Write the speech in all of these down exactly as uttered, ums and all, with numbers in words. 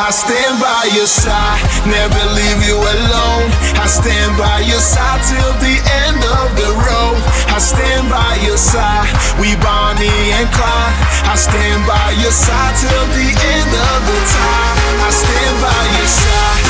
I stand by your side, never leave you alone. I stand by your side till the end of the road. I stand by your side, we Bonnie and Clyde. I stand by your side till the end of the time. I stand by your side.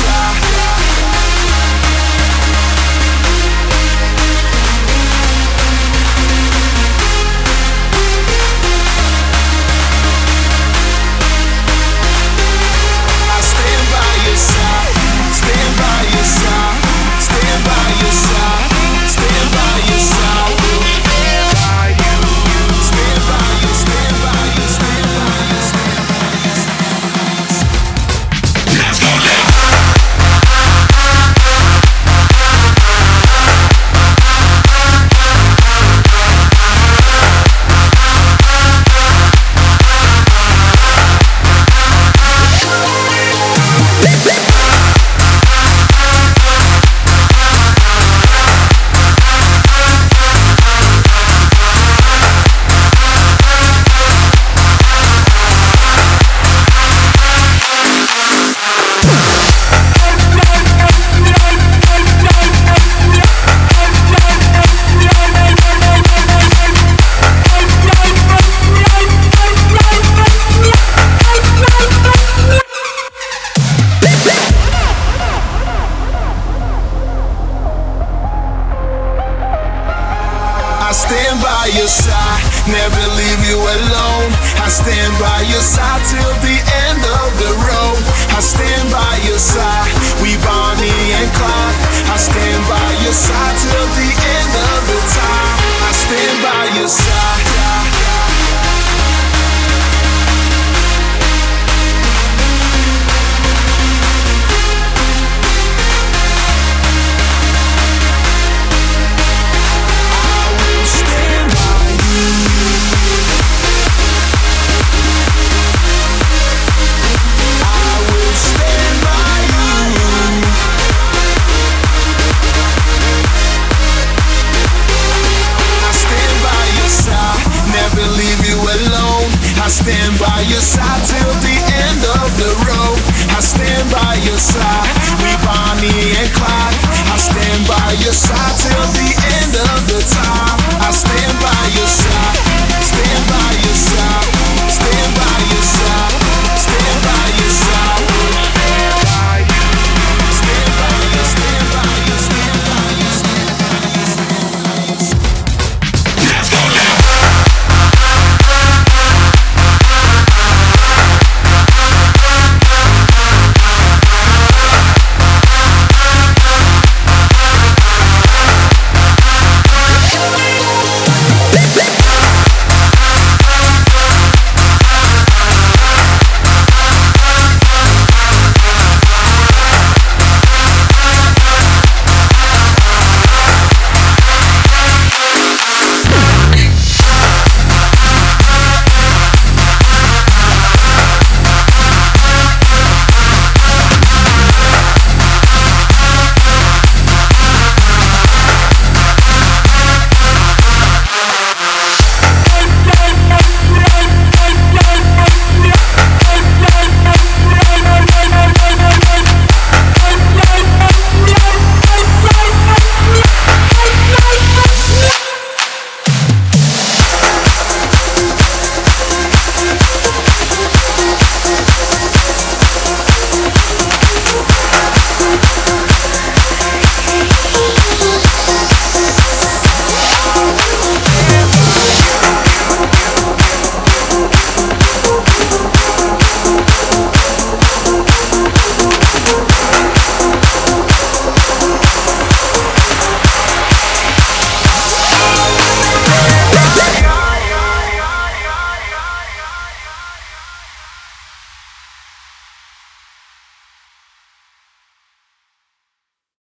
Stand by your side, stand by your side, stand by your side. By you, stand by you, stand by you, stand by you, stand by you, stand by you. Let's go, let's go. I stand by your side, never leave you alone. I stand by your side till the end of the road. I stand by your side, we Bonnie and Clyde. I stand by your side till the end of the time. I stand by your side. I stand by your side till the end of the road. I stand by your side, we Bonnie and Clyde. I stand by your side till the end of the time.